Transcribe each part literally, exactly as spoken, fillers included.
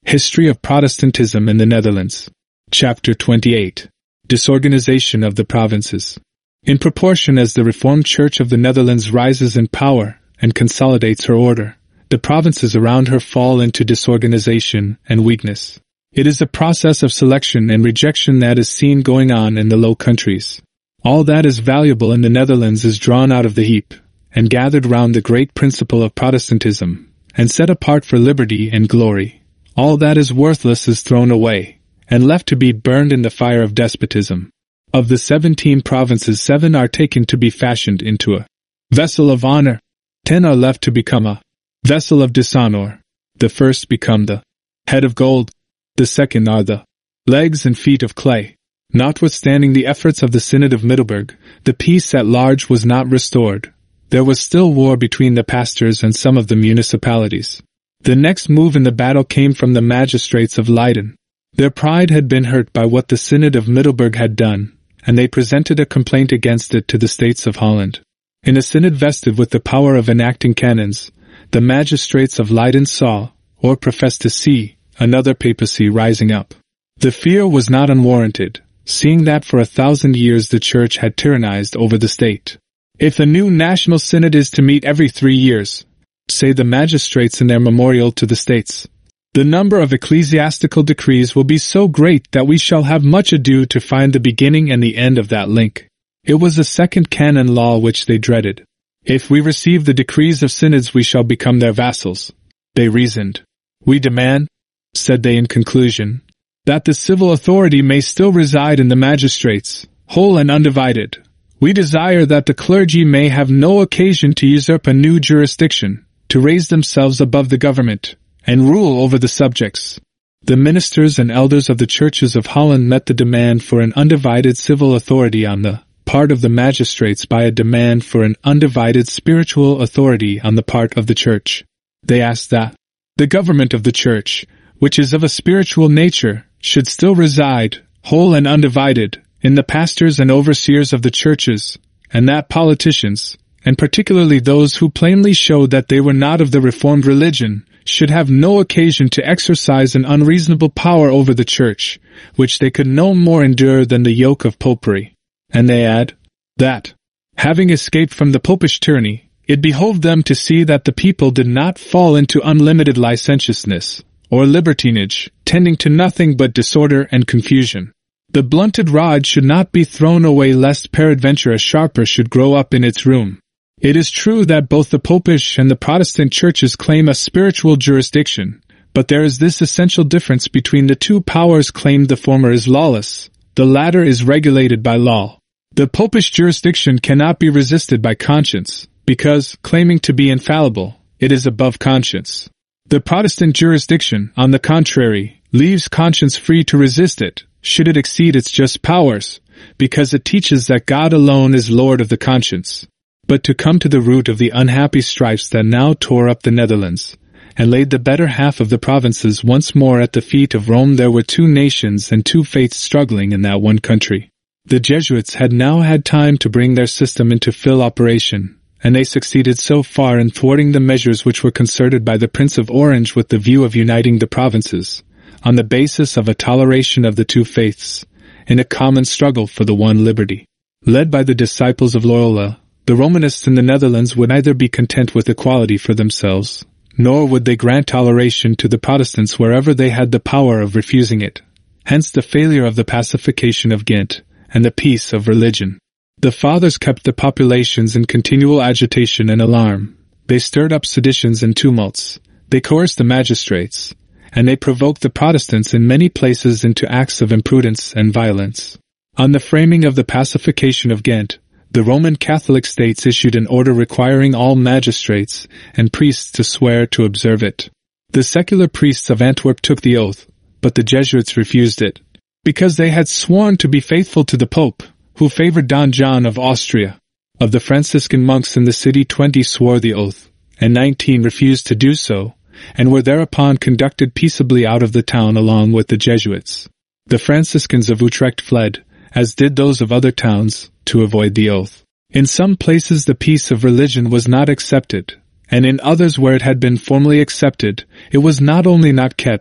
History of Protestantism in the Netherlands. Chapter twenty-eight. Disorganization of the provinces. In proportion as the Reformed Church of the Netherlands rises in power and consolidates her order, the provinces around her fall into disorganization and weakness. It is a process of selection and rejection that is seen going on in the Low Countries. All that is valuable in the Netherlands is drawn out of the heap, and gathered round the great principle of Protestantism, and set apart for liberty and glory. All that is worthless is thrown away, and left to be burned in the fire of despotism. Of the seventeen provinces, seven are taken to be fashioned into a vessel of honor. Ten are left to become a vessel of dishonor. The first become the head of gold. The second are the legs and feet of clay. Notwithstanding the efforts of the Synod of Middelburg, the peace at large was not restored. There was still war between the pastors and some of the municipalities. The next move in the battle came from the magistrates of Leiden. Their pride had been hurt by what the Synod of Middelburg had done, and they presented a complaint against it to the States of Holland. In a synod vested with the power of enacting canons, the magistrates of Leiden saw, or professed to see, another papacy rising up. The fear was not unwarranted, seeing that for a thousand years the Church had tyrannized over the state. If the new national synod is to meet every three years, say the magistrates in their memorial to the states, the number of ecclesiastical decrees will be so great that we shall have much ado to find the beginning and the end of that link. It was a second canon law which they dreaded. If we receive the decrees of synods we shall become their vassals, they reasoned. We demand, said they in conclusion, that the civil authority may still reside in the magistrates, whole and undivided. We desire that the clergy may have no occasion to usurp a new jurisdiction, to raise themselves above the government, and rule over the subjects. The ministers and elders of the churches of Holland met the demand for an undivided civil authority on the part of the magistrates by a demand for an undivided spiritual authority on the part of the church. They asked that the government of the church, which is of a spiritual nature, should still reside, whole and undivided, in the pastors and overseers of the churches, and that politicians, and particularly those who plainly showed that they were not of the Reformed religion, should have no occasion to exercise an unreasonable power over the Church, which they could no more endure than the yoke of popery. And they add, that, having escaped from the popish tyranny, it behoved them to see that the people did not fall into unlimited licentiousness, or libertinage, tending to nothing but disorder and confusion. The blunted rod should not be thrown away lest peradventure a sharper should grow up in its room. It is true that both the Popish and the Protestant churches claim a spiritual jurisdiction, but there is this essential difference between the two powers claimed: the former is lawless, the latter is regulated by law. The Popish jurisdiction cannot be resisted by conscience, because, claiming to be infallible, it is above conscience. The Protestant jurisdiction, on the contrary, leaves conscience free to resist it, should it exceed its just powers, because it teaches that God alone is Lord of the conscience. But to come to the root of the unhappy strifes that now tore up the Netherlands, and laid the better half of the provinces once more at the feet of Rome, there were two nations and two faiths struggling in that one country. The Jesuits had now had time to bring their system into full operation, and they succeeded so far in thwarting the measures which were concerted by the Prince of Orange with the view of uniting the provinces, on the basis of a toleration of the two faiths, in a common struggle for the one liberty. Led by the disciples of Loyola, the Romanists in the Netherlands would neither be content with equality for themselves, nor would they grant toleration to the Protestants wherever they had the power of refusing it. Hence the failure of the pacification of Ghent, and the peace of religion. The Fathers kept the populations in continual agitation and alarm. They stirred up seditions and tumults. They coerced the magistrates, and they provoked the Protestants in many places into acts of imprudence and violence. On the framing of the pacification of Ghent, the Roman Catholic states issued an order requiring all magistrates and priests to swear to observe it. The secular priests of Antwerp took the oath, but the Jesuits refused it, because they had sworn to be faithful to the Pope, who favored Don John of Austria. Of the Franciscan monks in the city, twenty swore the oath, and nineteen refused to do so, and were thereupon conducted peaceably out of the town along with the Jesuits. The Franciscans of Utrecht fled, as did those of other towns, to avoid the oath. In some places the peace of religion was not accepted, and in others where it had been formally accepted, it was not only not kept,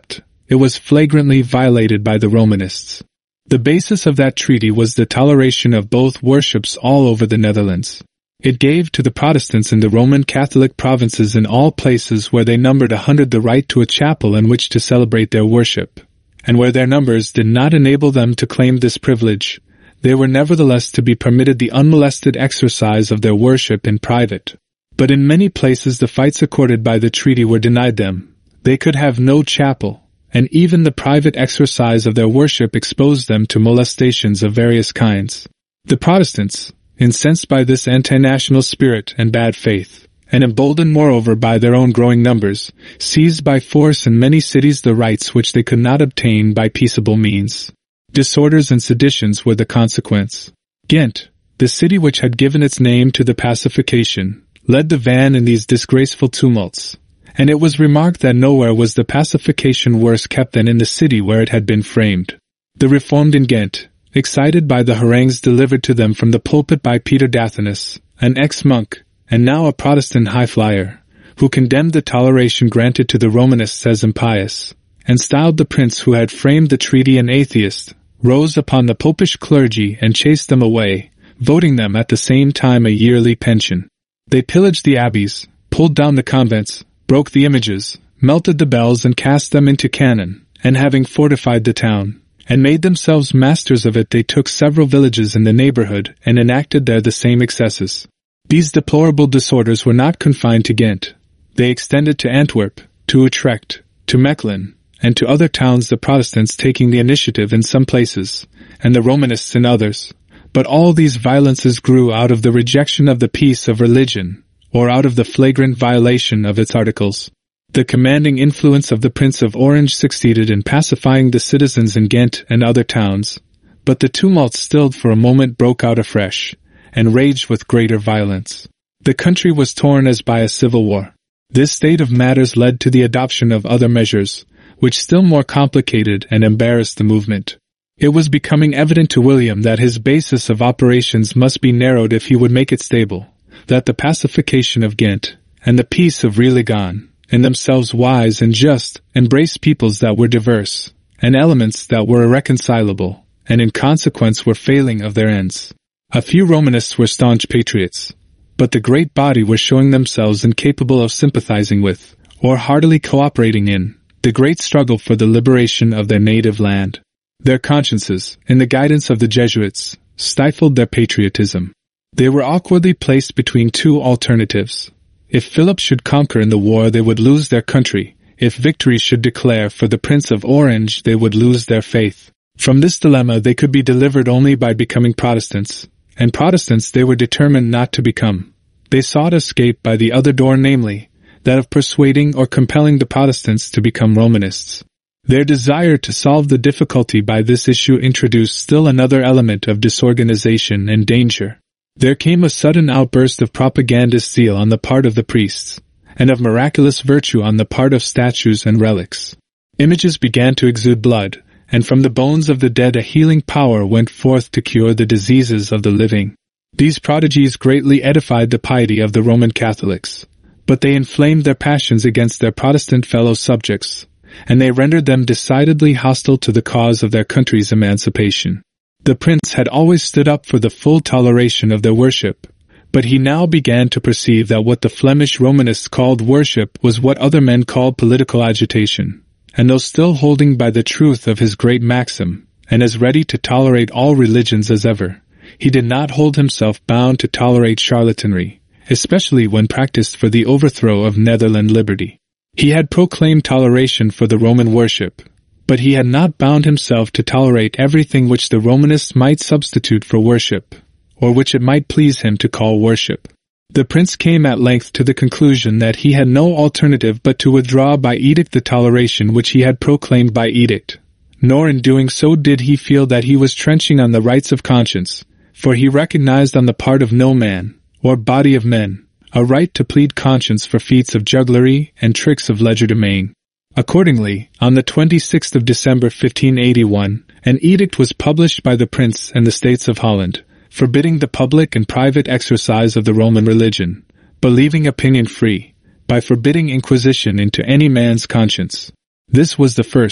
it was flagrantly violated by the Romanists. The basis of that treaty was the toleration of both worships all over the Netherlands. It gave to the Protestants in the Roman Catholic provinces in all places where they numbered a hundred the right to a chapel in which to celebrate their worship, and where their numbers did not enable them to claim this privilege, they were nevertheless to be permitted the unmolested exercise of their worship in private. But in many places the fights accorded by the treaty were denied them. They could have no chapel, and even the private exercise of their worship exposed them to molestations of various kinds. The Protestants, incensed by this anti-national spirit and bad faith, and emboldened moreover by their own growing numbers, seized by force in many cities the rights which they could not obtain by peaceable means. Disorders and seditions were the consequence. Ghent, the city which had given its name to the pacification, led the van in these disgraceful tumults, and it was remarked that nowhere was the pacification worse kept than in the city where it had been framed. The Reformed in Ghent, excited by the harangues delivered to them from the pulpit by Peter Dathenus, an ex-monk, and now a Protestant high-flyer, who condemned the toleration granted to the Romanists as impious, and styled the prince who had framed the treaty an atheist, rose upon the popish clergy and chased them away, voting them at the same time a yearly pension. They pillaged the abbeys, pulled down the convents, broke the images, melted the bells and cast them into cannon, and having fortified the town, and made themselves masters of it, they took several villages in the neighborhood and enacted there the same excesses. These deplorable disorders were not confined to Ghent. They extended to Antwerp, to Utrecht, to Mechlin, and to other towns, the Protestants taking the initiative in some places, and the Romanists in others. But all these violences grew out of the rejection of the peace of religion, or out of the flagrant violation of its articles. The commanding influence of the Prince of Orange succeeded in pacifying the citizens in Ghent and other towns, but the tumults stilled for a moment, broke out afresh, and raged with greater violence. The country was torn as by a civil war. This state of matters led to the adoption of other measures, which still more complicated and embarrassed the movement. It was becoming evident to William that his basis of operations must be narrowed if he would make it stable, that the pacification of Ghent and the peace of Rillegan, in themselves wise and just, embraced peoples that were diverse, and elements that were irreconcilable, and in consequence were failing of their ends. A few Romanists were staunch patriots, but the great body were showing themselves incapable of sympathizing with, or heartily cooperating in, the great struggle for the liberation of their native land. Their consciences, in the guidance of the Jesuits, stifled their patriotism. They were awkwardly placed between two alternatives. If Philip should conquer in the war, they would lose their country. If victory should declare for the Prince of Orange, they would lose their faith. From this dilemma they could be delivered only by becoming Protestants, and Protestants they were determined not to become. They sought escape by the other door, namely, that of persuading or compelling the Protestants to become Romanists. Their desire to solve the difficulty by this issue introduced still another element of disorganization and danger. There came a sudden outburst of propagandist zeal on the part of the priests, and of miraculous virtue on the part of statues and relics. Images began to exude blood, and from the bones of the dead a healing power went forth to cure the diseases of the living. These prodigies greatly edified the piety of the Roman Catholics, but they inflamed their passions against their Protestant fellow subjects, and they rendered them decidedly hostile to the cause of their country's emancipation. The prince had always stood up for the full toleration of their worship, but he now began to perceive that what the Flemish Romanists called worship was what other men called political agitation, and though still holding by the truth of his great maxim, and as ready to tolerate all religions as ever, he did not hold himself bound to tolerate charlatanry, especially when practiced for the overthrow of Netherland liberty. He had proclaimed toleration for the Roman worship, but he had not bound himself to tolerate everything which the Romanists might substitute for worship, or which it might please him to call worship. The prince came at length to the conclusion that he had no alternative but to withdraw by edict the toleration which he had proclaimed by edict, nor in doing so did he feel that he was trenching on the rights of conscience, for he recognized on the part of no man, or body of men, a right to plead conscience for feats of jugglery and tricks of legerdemain. Accordingly, on the twenty-sixth of December fifteen eighty-one, an edict was published by the Prince and the States of Holland, forbidding the public and private exercise of the Roman religion, but leaving opinion free, by forbidding inquisition into any man's conscience. This was the first,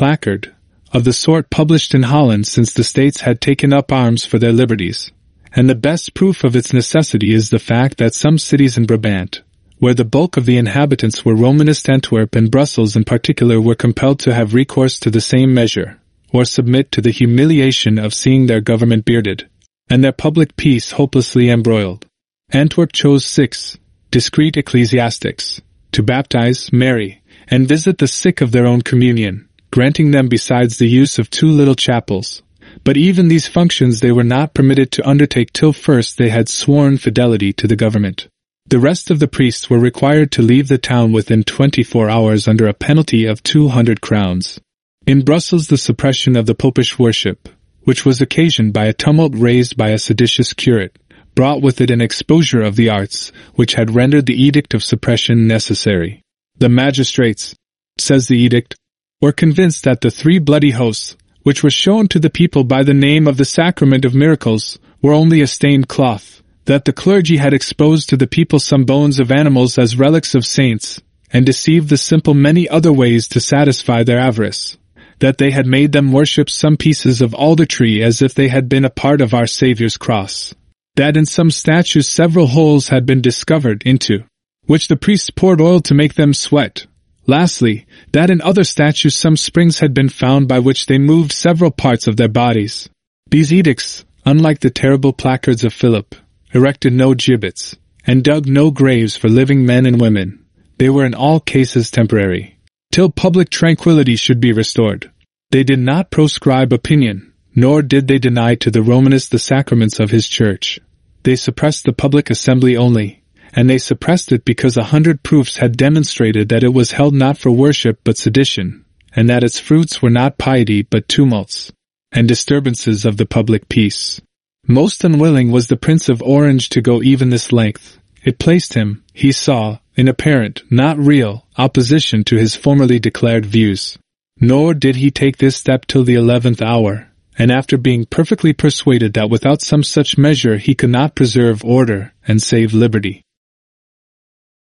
placard, of the sort published in Holland since the states had taken up arms for their liberties, and the best proof of its necessity is the fact that some cities in Brabant, where the bulk of the inhabitants were Romanist, Antwerp and Brussels in particular, were compelled to have recourse to the same measure, or submit to the humiliation of seeing their government bearded, and their public peace hopelessly embroiled. Antwerp chose six discreet ecclesiastics to baptize, marry, and visit the sick of their own communion, granting them besides the use of two little chapels. But even these functions they were not permitted to undertake till first they had sworn fidelity to the government. The rest of the priests were required to leave the town within twenty-four hours under a penalty of two hundred crowns. In Brussels, the suppression of the popish worship, which was occasioned by a tumult raised by a seditious curate, brought with it an exposure of the arts, which had rendered the edict of suppression necessary. The magistrates, says the edict, were convinced that the three bloody hosts, which were shown to the people by the name of the Sacrament of Miracles, were only a stained cloth, that the clergy had exposed to the people some bones of animals as relics of saints, and deceived the simple many other ways to satisfy their avarice, that they had made them worship some pieces of alder tree as if they had been a part of our Saviour's cross, that in some statues several holes had been discovered, into which the priests poured oil to make them sweat. Lastly, that in other statues some springs had been found by which they moved several parts of their bodies. These edicts, unlike the terrible placards of Philip, erected no gibbets, and dug no graves for living men and women. They were in all cases temporary, till public tranquility should be restored. They did not proscribe opinion, nor did they deny to the Romanist the sacraments of his church. They suppressed the public assembly only, and they suppressed it because a hundred proofs had demonstrated that it was held not for worship but sedition, and that its fruits were not piety but tumults, and disturbances of the public peace. Most unwilling was the Prince of Orange to go even this length. It placed him, he saw, in apparent, not real, opposition to his formerly declared views. Nor did he take this step till the eleventh hour, and after being perfectly persuaded that without some such measure he could not preserve order and save liberty.